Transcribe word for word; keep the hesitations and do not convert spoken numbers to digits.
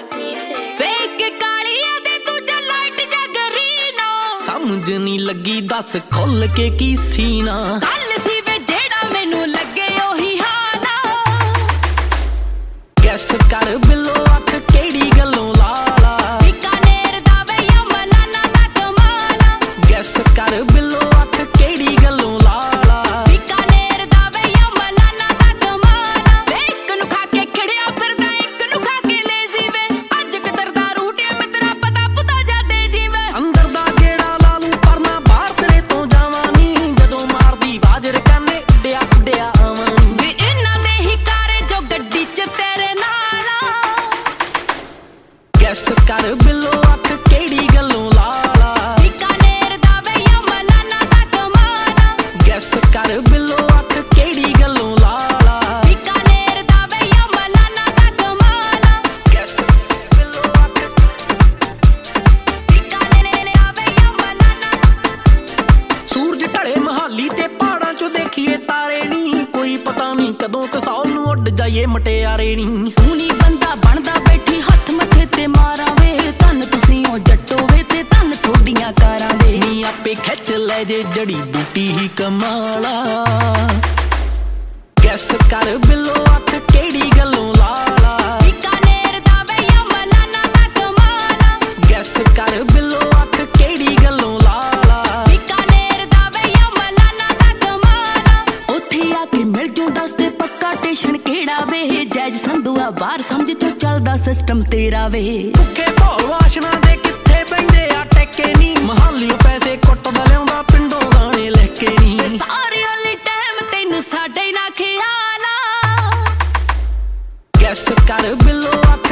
समझ नहीं लगी दस खोल के की सीना कल सी वे जेड़ा मैनू लगे ओही हाना गैस कर बिलो अख केड़ी गलों लाला बीकानेर दा वे या मलाना दा कमाला गैस कर बिलो अख केड़ी गलों लाला बीकानेर दा वे या मलाना दा कमाला वे एक नू खा के खड़िया फिरदा एक नू खा के लेजी वे अज किधर दा रूट है मित्रा पता पुता जादे जीवे अंदर दा गैस कर बिलो अख केड़ी गलों लाला बीकानेर दा वे या मलाना दा कमाला गैस कर बिलो अख केड़ी गलों लाला बीकानेर दा वे या मलाना दा कमाला गैस बिलो अख बीकानेर दा वे या मलाना सूरज ढले महाली ते पहाड़ां चों देखिए तारे नी कोई पता नहीं कदों कसौल नूं उड़ जाइए मटियारे नी तू नी बंदा बनदा बैठी हथ मथे ते मारा वे धन तुसीं ओ जट्टो वे ते धन थोड़ियां कारां दे नी आपे खिच ले जे जड़ी बूटी ही कमाला गैस कर बिलो अख केड़ी गलों लाला बीकानेर दा वे या मलाना दा कमाला गैस कर बिलो अख केड़ी गलों लाला बीकानेर दा वे या मलाना दा कमाला ओथे आके मिल जूं दस दे पक्का टेशन केड़ा वे जैज संधूआ बाहर समझ चो चलदा सिस्टम तेरा वे भुखे भौल वाशना दे किथे पैंदे आ टेके नी महालियों पैसे कुੱਟਦਾ ਲਿਆਉਂਦਾ ਪਿੰਡੋਂ ਗਾਣੇ ਲੈ ਕੇ ਨੀ ਸਾਰੇ ਵਾਲੀ ਟਾਈਮ ਤੈਨੂੰ ਸਾਡੇ ਨਾ ਖਿਆਲਾ ਗੈਸ ਕਰ ਬਿੱਲੋ ਅੱਖ